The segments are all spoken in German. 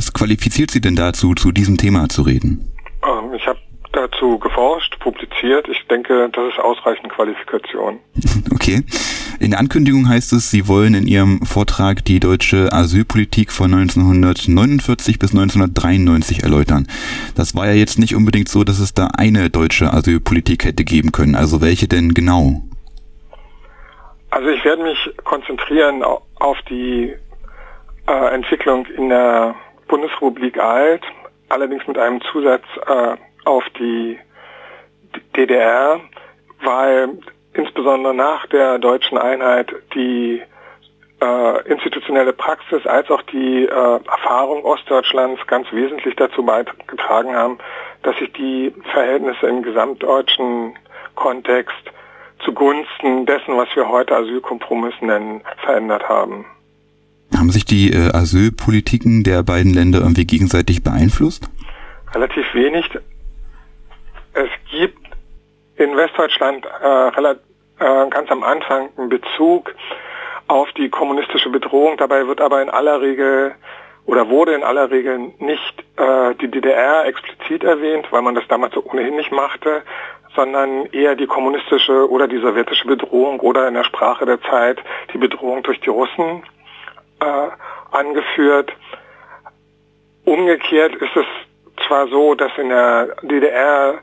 Was qualifiziert Sie denn dazu, zu diesem Thema zu reden? Ich habe dazu geforscht, publiziert. Ich denke, das ist ausreichend Qualifikation. Okay. In der Ankündigung heißt es, Sie wollen in Ihrem Vortrag die deutsche Asylpolitik von 1949 bis 1993 erläutern. Das war ja jetzt nicht unbedingt so, dass es da eine deutsche Asylpolitik hätte geben können. Also welche denn genau? Also ich werde mich konzentrieren auf die Entwicklung in der Bundesrepublik Alt, allerdings mit einem Zusatz auf die DDR, weil insbesondere nach der deutschen Einheit die institutionelle Praxis als auch die Erfahrung Ostdeutschlands ganz wesentlich dazu beigetragen haben, dass sich die Verhältnisse im gesamtdeutschen Kontext zugunsten dessen, was wir heute Asylkompromiss nennen, verändert haben. Haben sich die Asylpolitiken der beiden Länder irgendwie gegenseitig beeinflusst? Relativ wenig. Es gibt in Westdeutschland ganz am Anfang einen Bezug auf die kommunistische Bedrohung. Dabei wird aber in aller Regel oder wurde in aller Regel nicht die DDR explizit erwähnt, weil man das damals so ohnehin nicht machte, sondern eher die kommunistische oder die sowjetische Bedrohung oder in der Sprache der Zeit die Bedrohung durch die Russen angeführt. Umgekehrt ist es zwar so, dass in der DDR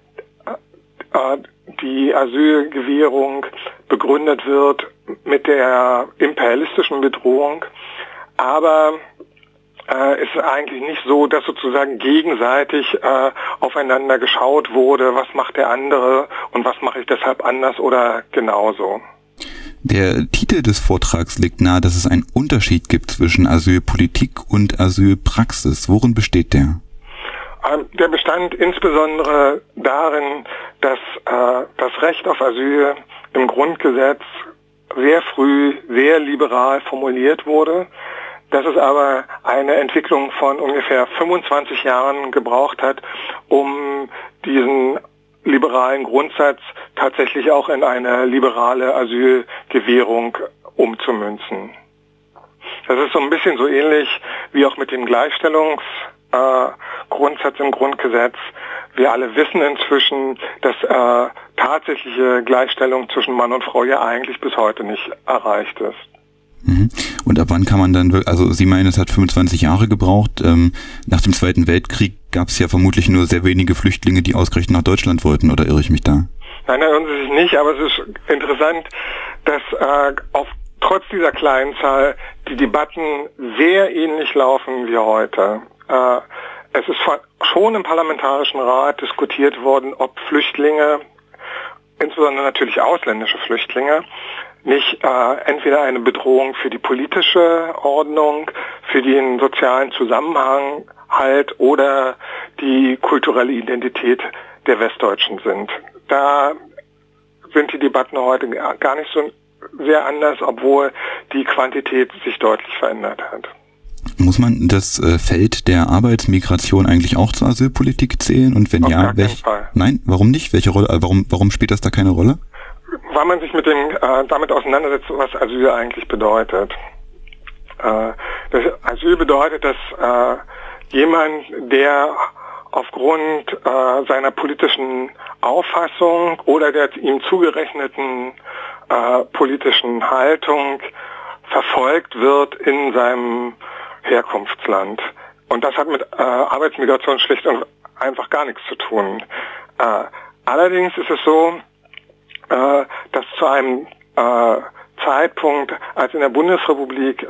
die Asylgewährung begründet wird mit der imperialistischen Bedrohung, aber es ist eigentlich nicht so, dass sozusagen gegenseitig aufeinander geschaut wurde, was macht der andere und was mache ich deshalb anders oder genauso. Der Titel des Vortrags legt nahe, dass es einen Unterschied gibt zwischen Asylpolitik und Asylpraxis. Worin besteht der? Der bestand insbesondere darin, dass das Recht auf Asyl im Grundgesetz sehr früh, sehr liberal formuliert wurde, dass es aber eine Entwicklung von ungefähr 25 Jahren gebraucht hat, um diesen liberalen Grundsatz tatsächlich auch in eine liberale Asylgewährung umzumünzen. Das ist so ein bisschen so ähnlich wie auch mit dem Gleichstellungsgrundsatz im Grundgesetz. Wir alle wissen inzwischen, dass tatsächliche Gleichstellung zwischen Mann und Frau ja eigentlich bis heute nicht erreicht ist. Und ab wann kann man dann, also Sie meinen, es hat 25 Jahre gebraucht. Nach dem Zweiten Weltkrieg gab es ja vermutlich nur sehr wenige Flüchtlinge, die ausgerechnet nach Deutschland wollten, oder irre ich mich da? Nein, da irren Sie sich nicht, aber es ist interessant, dass trotz dieser kleinen Zahl die Debatten sehr ähnlich laufen wie heute. Es ist schon im Parlamentarischen Rat diskutiert worden, ob Flüchtlinge, insbesondere natürlich ausländische Flüchtlinge, nicht entweder eine Bedrohung für die politische Ordnung, für den sozialen Zusammenhalt oder die kulturelle Identität der Westdeutschen sind. Da sind die Debatten heute gar nicht so sehr anders, obwohl die Quantität sich deutlich verändert hat. Muss man das Feld der Arbeitsmigration eigentlich auch zur Asylpolitik zählen? Und wenn ja, nein, warum nicht? Welche Rolle? Warum spielt das da keine Rolle? Weil man sich mit damit auseinandersetzt, was Asyl eigentlich bedeutet. Das Asyl bedeutet, dass jemand, der aufgrund seiner politischen Auffassung oder der ihm zugerechneten politischen Haltung verfolgt wird in seinem Herkunftsland. Und das hat mit Arbeitsmigration schlicht und einfach gar nichts zu tun. Allerdings ist es so, dass zu einem Zeitpunkt, als in der Bundesrepublik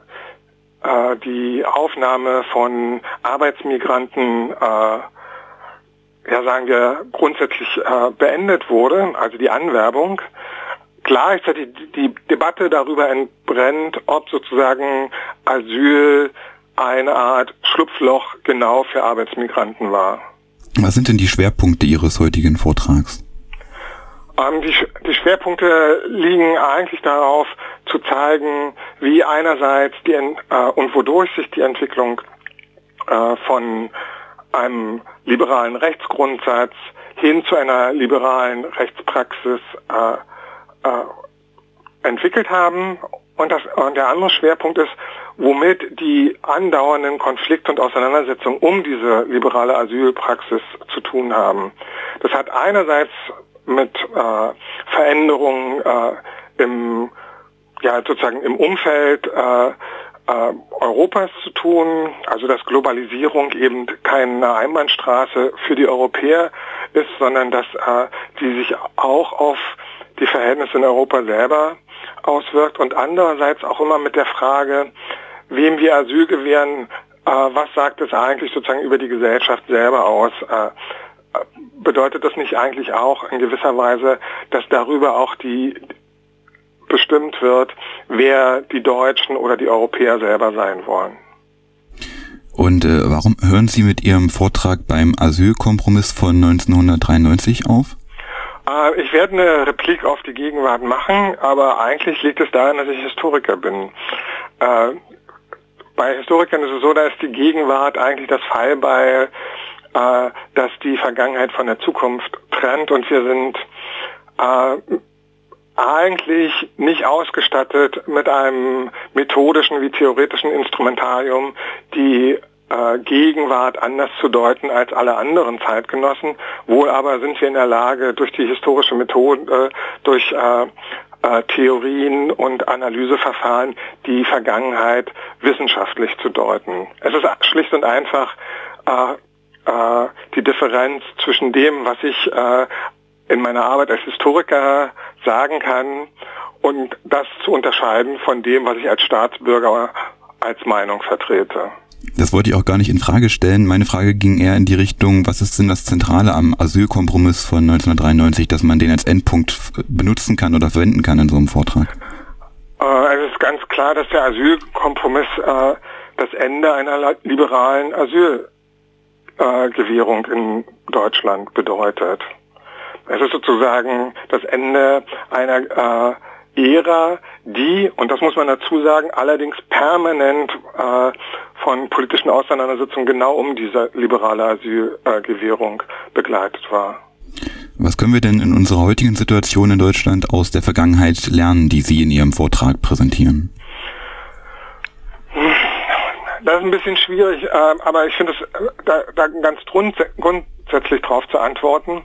die Aufnahme von Arbeitsmigranten, sagen wir, grundsätzlich beendet wurde, also die Anwerbung, gleichzeitig die Debatte darüber entbrennt, ob sozusagen Asyl eine Art Schlupfloch genau für Arbeitsmigranten war. Was sind denn die Schwerpunkte Ihres heutigen Vortrags? Die Schwerpunkte liegen eigentlich darauf, zu zeigen, wie einerseits und wodurch sich die Entwicklung von einem liberalen Rechtsgrundsatz hin zu einer liberalen Rechtspraxis entwickelt haben Und der andere Schwerpunkt ist, womit die andauernden Konflikte und Auseinandersetzungen um diese liberale Asylpraxis zu tun haben. Das hat einerseits mit Veränderungen im Umfeld Europas zu tun, also dass Globalisierung eben keine Einbahnstraße für die Europäer ist, sondern dass die sich auch auf die Verhältnisse in Europa selber auswirkt, und andererseits auch immer mit der Frage, wem wir Asyl gewähren, was sagt es eigentlich sozusagen über die Gesellschaft selber aus? Bedeutet das nicht eigentlich auch in gewisser Weise, dass darüber auch bestimmt wird, wer die Deutschen oder die Europäer selber sein wollen? Und warum hören Sie mit Ihrem Vortrag beim Asylkompromiss von 1993 auf? Ich werde eine Replik auf die Gegenwart machen, aber eigentlich liegt es daran, dass ich Historiker bin. Bei Historikern ist es so, da ist die Gegenwart eigentlich das Fallbeil, das die Vergangenheit von der Zukunft trennt, und wir sind eigentlich nicht ausgestattet mit einem methodischen wie theoretischen Instrumentarium, die Gegenwart anders zu deuten als alle anderen Zeitgenossen. Wohl aber sind wir in der Lage, durch die historische Methode, durch Theorien und Analyseverfahren die Vergangenheit wissenschaftlich zu deuten. Es ist schlicht und einfach die Differenz zwischen dem, was ich in meiner Arbeit als Historiker sagen kann, und das zu unterscheiden von dem, was ich als Staatsbürger als Meinung vertrete. Das wollte ich auch gar nicht in Frage stellen. Meine Frage ging eher in die Richtung, was ist denn das Zentrale am Asylkompromiss von 1993, dass man den als Endpunkt benutzen kann oder verwenden kann in so einem Vortrag? Es ist ganz klar, dass der Asylkompromiss das Ende einer liberalen Asylgewährung in Deutschland bedeutet. Es ist sozusagen das Ende einer Ära, die, und das muss man dazu sagen, allerdings permanent von politischen Auseinandersetzungen genau um diese liberale Asylgewährung begleitet war. Was können wir denn in unserer heutigen Situation in Deutschland aus der Vergangenheit lernen, die Sie in Ihrem Vortrag präsentieren? Das ist ein bisschen schwierig, aber ich finde es da ganz grundsätzlich drauf zu antworten.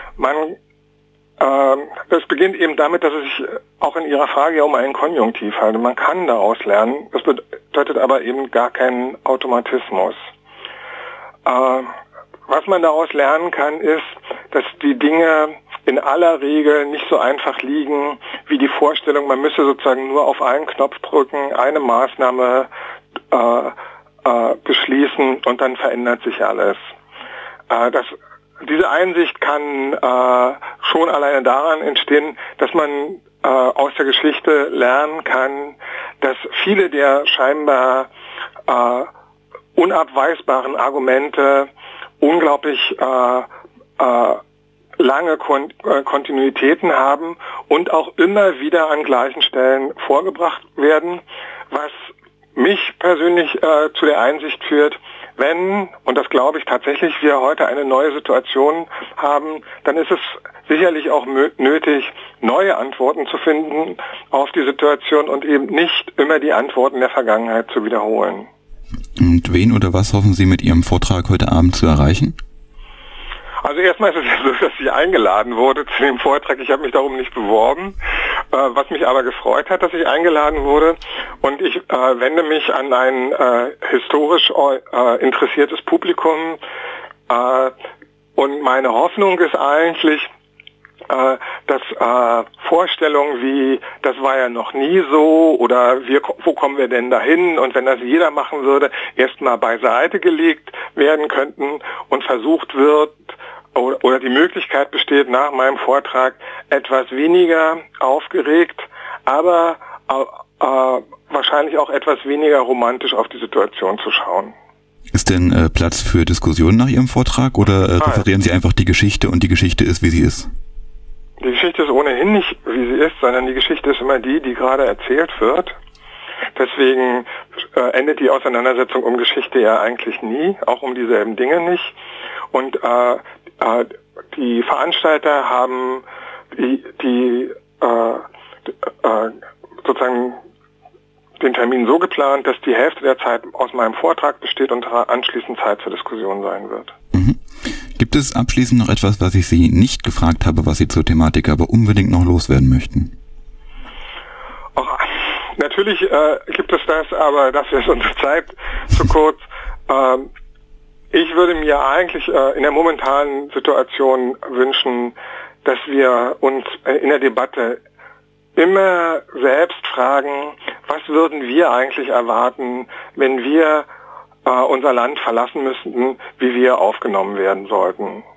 Das beginnt eben damit, dass es sich auch in Ihrer Frage ja um einen Konjunktiv handelt. Man kann daraus lernen, das bedeutet aber eben gar keinen Automatismus. Was man daraus lernen kann, ist, dass die Dinge in aller Regel nicht so einfach liegen, wie die Vorstellung, man müsse sozusagen nur auf einen Knopf drücken, eine Maßnahme beschließen und dann verändert sich alles. Diese Einsicht kann schon alleine daran entstehen, dass man aus der Geschichte lernen kann, dass viele der scheinbar unabweisbaren Argumente unglaublich lange Kontinuitäten haben und auch immer wieder an gleichen Stellen vorgebracht werden, was mich persönlich zu der Einsicht führt, wenn, und das glaube ich tatsächlich, wir heute eine neue Situation haben, dann ist es sicherlich auch nötig, neue Antworten zu finden auf die Situation und eben nicht immer die Antworten der Vergangenheit zu wiederholen. Und wen oder was hoffen Sie mit Ihrem Vortrag heute Abend zu erreichen? Also erstmal ist es ja so, dass ich eingeladen wurde zu dem Vortrag. Ich habe mich darum nicht beworben, was mich aber gefreut hat, dass ich eingeladen wurde. Und ich wende mich an ein historisch interessiertes Publikum. Und meine Hoffnung ist eigentlich, dass Vorstellungen wie, das war ja noch nie so, oder wo kommen wir denn dahin, und wenn das jeder machen würde, erstmal beiseite gelegt werden könnten und versucht wird, oder die Möglichkeit besteht, nach meinem Vortrag etwas weniger aufgeregt, aber wahrscheinlich auch etwas weniger romantisch auf die Situation zu schauen. Ist denn Platz für Diskussionen nach Ihrem Vortrag, oder referieren Sie einfach die Geschichte und die Geschichte ist, wie sie ist? Die Geschichte ist ohnehin nicht, wie sie ist, sondern die Geschichte ist immer die gerade erzählt wird. Deswegen endet die Auseinandersetzung um Geschichte ja eigentlich nie, auch um dieselben Dinge nicht. Und die Veranstalter haben sozusagen den Termin so geplant, dass die Hälfte der Zeit aus meinem Vortrag besteht und anschließend Zeit zur Diskussion sein wird. Mhm. Gibt es abschließend noch etwas, was ich Sie nicht gefragt habe, was Sie zur Thematik aber unbedingt noch loswerden möchten? Natürlich gibt es das, aber dafür ist unsere Zeit zu kurz. Ich würde mir eigentlich in der momentanen Situation wünschen, dass wir uns in der Debatte immer selbst fragen, was würden wir eigentlich erwarten, wenn wir unser Land verlassen müssten, wie wir aufgenommen werden sollten.